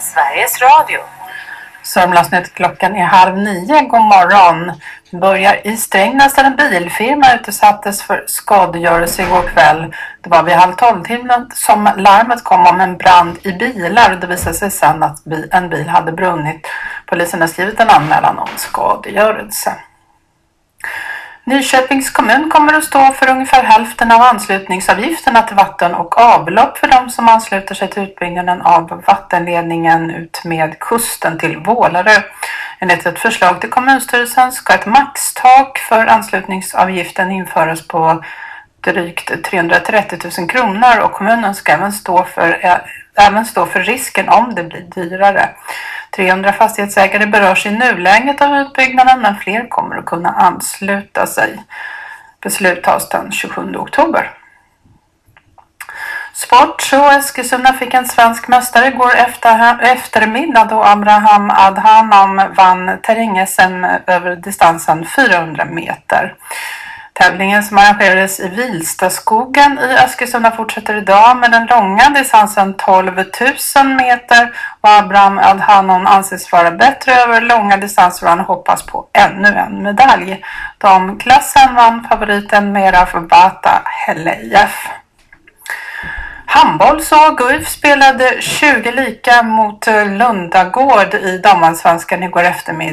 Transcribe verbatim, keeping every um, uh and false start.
Sveriges Radio. Sörmlandsnytt, klockan är halv nio. God morgon. Vi börjar i Strängnäs där en bilfirma utsattes för skadegörelse igår kväll. Det var vid halv tolv-timmen som larmet kom om en brand i bilar. Det visade sig sedan att en bil hade brunnit. Polisen har skrivit en anmälan om skadegörelse. Nyköpings kommun kommer att stå för ungefär hälften av anslutningsavgifterna till vatten och avlopp för de som ansluter sig till utbyggnaden av vattenledningen ut med kusten till Vålarö. Enligt ett förslag till kommunstyrelsen ska ett maxtak för anslutningsavgiften införas på drygt trehundratrettio tusen kronor och kommunen ska även stå för, även stå för risken om det blir dyrare. trehundra fastighetsägare berörs i nuläget av utbyggnaden, men fler kommer att kunna ansluta sig. Beslut tas den tjugosjunde oktober. Sport, så Eskilstuna fick en svensk mästare igår efter, eftermiddag då Abraham Adhanom vann terräng-S M över distansen fyrahundra meter. Tävlingen som arrangerades i Vilstaskogen i Eskilstuna fortsätter idag med den långa distansen tolv tusen meter och Abraham Adhanom anses vara bättre över långa distanser och han hoppas på ännu en medalj. Damklassen vann favoriten Meraf Bata Helejev. Handboll, så Guif spelade tjugo lika mot Lundagård i damallsvenskan igår eftermiddag.